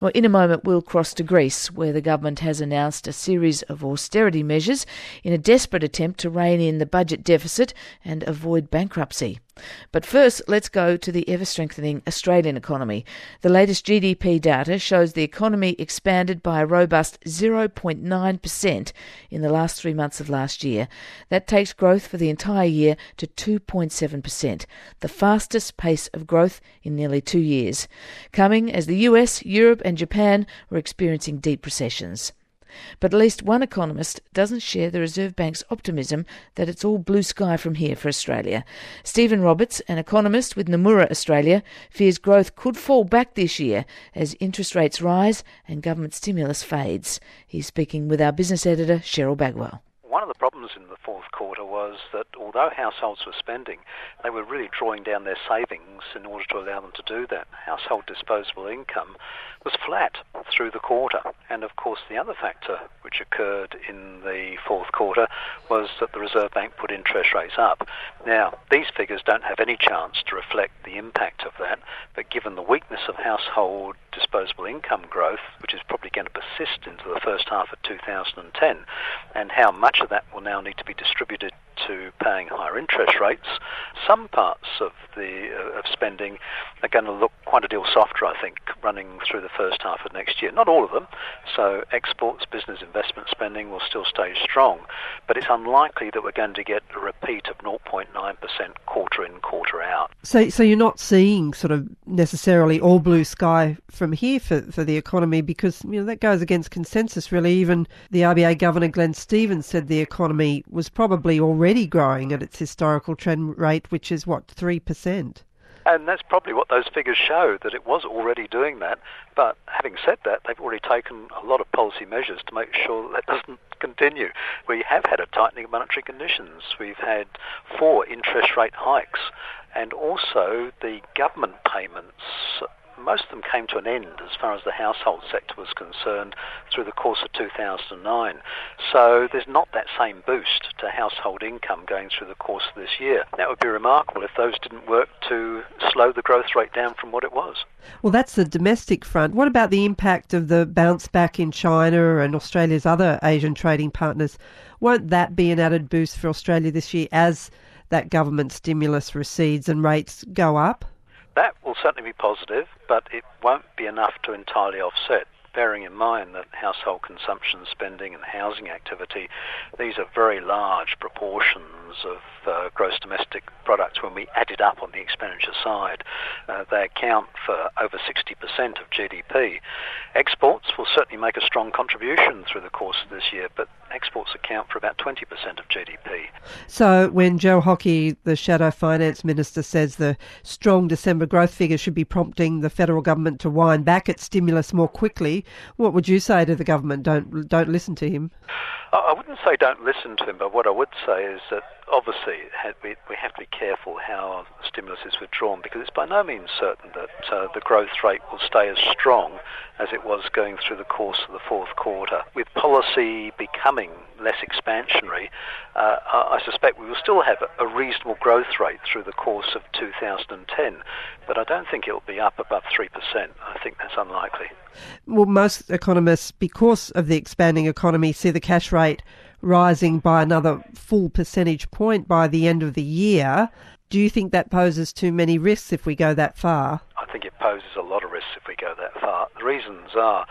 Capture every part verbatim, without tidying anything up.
Well, in a moment, we'll cross to Greece, where the government has announced a series of austerity measures in a desperate attempt to rein in the budget deficit and avoid bankruptcy. But first, let's go to the ever-strengthening Australian economy. The latest G D P data shows the economy expanded by a robust zero point nine percent in the last three months of last year. That takes growth for the entire year to two point seven percent, the fastest pace of growth in nearly two years, coming as the U S, Europe and Japan were experiencing deep recessions. But at least one economist doesn't share the Reserve Bank's optimism that it's all blue sky from here for Australia. Stephen Roberts, an economist with Nomura Australia, fears growth could fall back this year as interest rates rise and government stimulus fades. He's speaking with our business editor, Cheryl Bagwell. One of the problems in the fourth quarter was that although households were spending, they were really drawing down their savings in order to allow them to do that. Household disposable income was flat through the quarter. And of course the other factor which occurred in the fourth quarter was that the Reserve Bank put interest rates up. Now, these figures don't have any chance to reflect the impact of that, but given the weakness of household disposable income growth, which is probably going to persist into the first half of two thousand ten, and how much of that will now need to be distributed to paying higher interest rates, some parts of the uh, of spending are going to look quite a deal softer, I think, running through the first half of next year. Not all of them. So exports, business investment spending will still stay strong, but it's unlikely that we're going to get a repeat of zero point nine percent quarter in, quarter out. So so you're not seeing sort of necessarily all blue sky from here for, for the economy, because you know that goes against consensus really. Even the R B A Governor Glenn Stevens said the economy was probably already growing at its historical trend rate, which is what, three percent? And that's probably what those figures show, that it was already doing that. But having said that, they've already taken a lot of policy measures to make sure that, that doesn't continue. We have had a tightening of monetary conditions. We've had four interest rate hikes, and also the government payments, most of them came to an end as far as the household sector was concerned through the course of two thousand nine. So there's not that same boost to household income going through the course of this year. That would be remarkable if those didn't work to slow the growth rate down from what it was. Well, that's the domestic front. What about the impact of the bounce back in China and Australia's other Asian trading partners? Won't that be an added boost for Australia this year as that government stimulus recedes and rates go up? That will certainly be positive, but it won't be enough to entirely offset, bearing in mind that household consumption spending and housing activity, these are very large proportions of uh, gross domestic product when we add it up on the expenditure side. Uh, they account for over sixty percent of G D P. Exports will certainly make a strong contribution through the course of this year, but exports account for about twenty percent of G D P. So when Joe Hockey, the Shadow Finance Minister, says the strong December growth figures should be prompting the federal government to wind back its stimulus more quickly, what would you say to the government? Don't don't listen to him. I wouldn't say don't listen to him, but what I would say is that obviously we have to be careful how the stimulus is withdrawn, because it's by no means certain that uh, the growth rate will stay as strong as it was going through the course of the fourth quarter. With policy becoming less expansionary, uh, I suspect we will still have a reasonable growth rate through the course of two thousand ten, but I don't think it will be up above three percent. I think that's unlikely. Well, most economists, because of the expanding economy, see the cash rate rising by another full percentage point by the end of the year. Do you think that poses too many risks if we go that far? I think it poses a lot of risks if we go that far. The reasons are,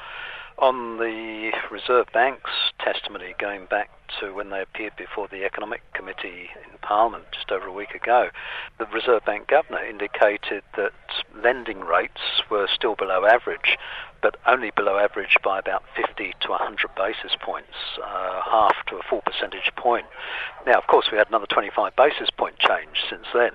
on the Reserve Bank's testimony going back to when they appeared before the Economic Committee in Parliament just over a week ago, the Reserve Bank Governor indicated that lending rates were still below average, but only below average by about fifty to one hundred basis points, uh, half to a full percentage point. Now, of course, we had another twenty-five basis point change since then,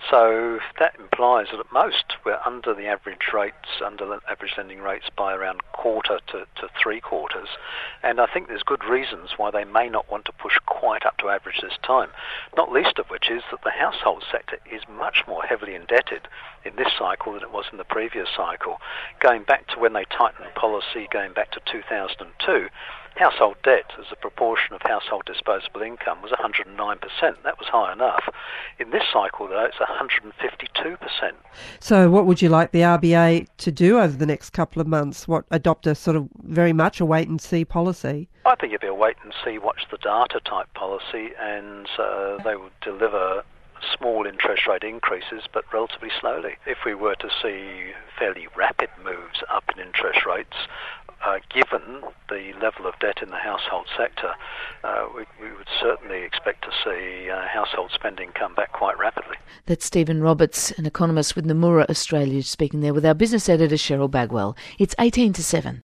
so that implies that at most we're under the average rates, under the average lending rates by around quarter to, to three quarters, and I think there's good reasons why they may not want to push quite up to average this time, not least of which is that the household sector is much more heavily indebted in this cycle than it was in the previous cycle. Going back to when they tightened policy, going back to two thousand two, household debt as a proportion of household disposable income was one hundred nine percent. That was high enough. In this cycle, though, it's one hundred fifty-two percent. So what would you like the R B A to do over the next couple of months? What, adopt a sort of very much a wait-and-see policy? I think it'd be a wait-and-see, watch the data type policy, and uh, they would deliver small interest rate increases, but relatively slowly. If we were to see fairly rapid moves up in interest rates, uh, given the level of debt in the household sector, uh, we, we would certainly expect to see uh, household spending come back quite rapidly. That's Stephen Roberts, an economist with Nomura Australia, speaking there with our business editor Cheryl Bagwell. It's eighteen to seven.